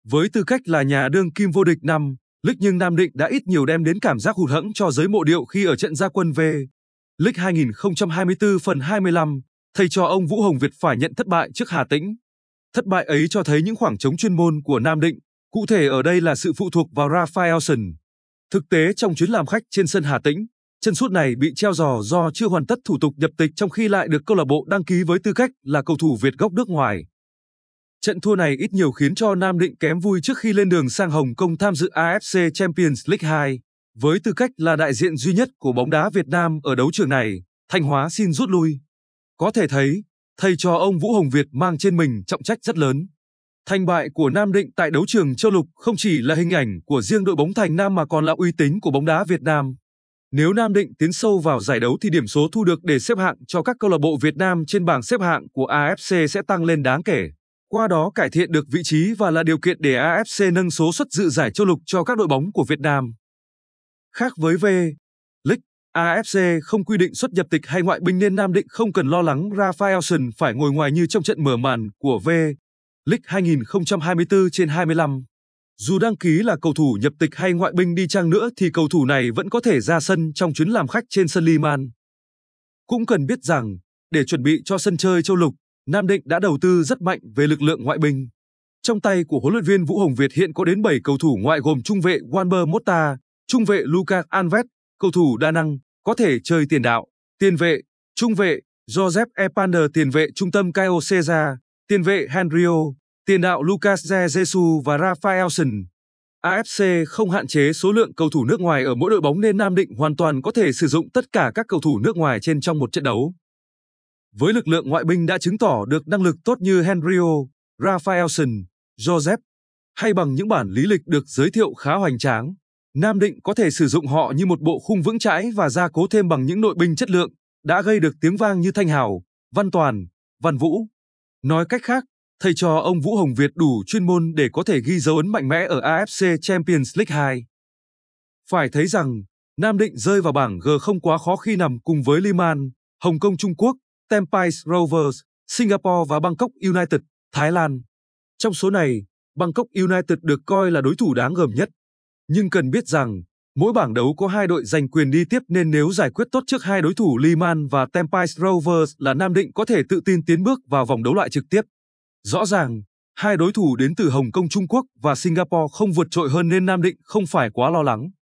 Với tư cách là nhà đương kim vô địch năm League nhưng Nam Định đã ít nhiều đem đến cảm giác hụt hẫng cho giới mộ điệu khi ở trận ra quân V-League 2024 phần 25, thầy trò ông Vũ Hồng Việt phải nhận thất bại trước Hà Tĩnh. Thất bại ấy cho thấy những khoảng trống chuyên môn của Nam Định, cụ thể ở đây là sự phụ thuộc vào Rafaelson. Thực tế trong chuyến làm khách trên sân Hà Tĩnh, chân sút này bị treo giò do chưa hoàn tất thủ tục nhập tịch trong khi lại được câu lạc bộ đăng ký với tư cách là cầu thủ Việt gốc nước ngoài. Trận thua này ít nhiều khiến cho Nam Định kém vui trước khi lên đường sang Hồng Kông tham dự AFC Champions League 2. Với tư cách là đại diện duy nhất của bóng đá Việt Nam ở đấu trường này, Thanh Hóa xin rút lui. Có thể thấy, thầy trò ông Vũ Hồng Việt mang trên mình trọng trách rất lớn. Thành bại của Nam Định tại đấu trường châu lục không chỉ là hình ảnh của riêng đội bóng Thành Nam mà còn là uy tín của bóng đá Việt Nam. Nếu Nam Định tiến sâu vào giải đấu thì điểm số thu được để xếp hạng cho các câu lạc bộ Việt Nam trên bảng xếp hạng của AFC sẽ tăng lên đáng kể. Qua đó cải thiện được vị trí và là điều kiện để AFC nâng số suất dự giải châu lục cho các đội bóng của Việt Nam. Khác với V-League, AFC không quy định xuất nhập tịch hay ngoại binh nên Nam Định không cần lo lắng Rafaelson phải ngồi ngoài như trong trận mở màn của V-League 2024/25. Dù đăng ký là cầu thủ nhập tịch hay ngoại binh đi chăng nữa thì cầu thủ này vẫn có thể ra sân trong chuyến làm khách trên sân Liman. Cũng cần biết rằng, để chuẩn bị cho sân chơi châu lục, Nam Định đã đầu tư rất mạnh về lực lượng ngoại binh. Trong tay của huấn luyện viên Vũ Hồng Việt hiện có đến 7 cầu thủ ngoại gồm trung vệ Walber Motta, trung vệ Lucas Alves, cầu thủ đa năng, có thể chơi tiền đạo, tiền vệ, trung vệ, Joseph Epander, tiền vệ trung tâm Caio Cesar, tiền vệ Henrio, tiền đạo Lucas Jesus và Rafaelson. AFC không hạn chế số lượng cầu thủ nước ngoài ở mỗi đội bóng nên Nam Định hoàn toàn có thể sử dụng tất cả các cầu thủ nước ngoài trên trong một trận đấu. Với lực lượng ngoại binh đã chứng tỏ được năng lực tốt như Henrio, Rafaelson, Joseph, hay bằng những bản lý lịch được giới thiệu khá hoành tráng, Nam Định có thể sử dụng họ như một bộ khung vững chãi và gia cố thêm bằng những nội binh chất lượng, đã gây được tiếng vang như Thanh Hào, Văn Toàn, Văn Vũ. Nói cách khác, thầy trò ông Vũ Hồng Việt đủ chuyên môn để có thể ghi dấu ấn mạnh mẽ ở AFC Champions League 2. Phải thấy rằng, Nam Định rơi vào bảng G không quá khó khi nằm cùng với Liman, Hồng Kông Trung Quốc, Tampines Rovers, Singapore và Bangkok United, Thái Lan. Trong số này, Bangkok United được coi là đối thủ đáng gờm nhất. Nhưng cần biết rằng, mỗi bảng đấu có 2 đội giành quyền đi tiếp nên nếu giải quyết tốt trước 2 đối thủ Liman và Tampines Rovers là Nam Định có thể tự tin tiến bước vào vòng đấu loại trực tiếp. Rõ ràng, 2 đối thủ đến từ Hồng Kông Trung Quốc và Singapore không vượt trội hơn nên Nam Định không phải quá lo lắng.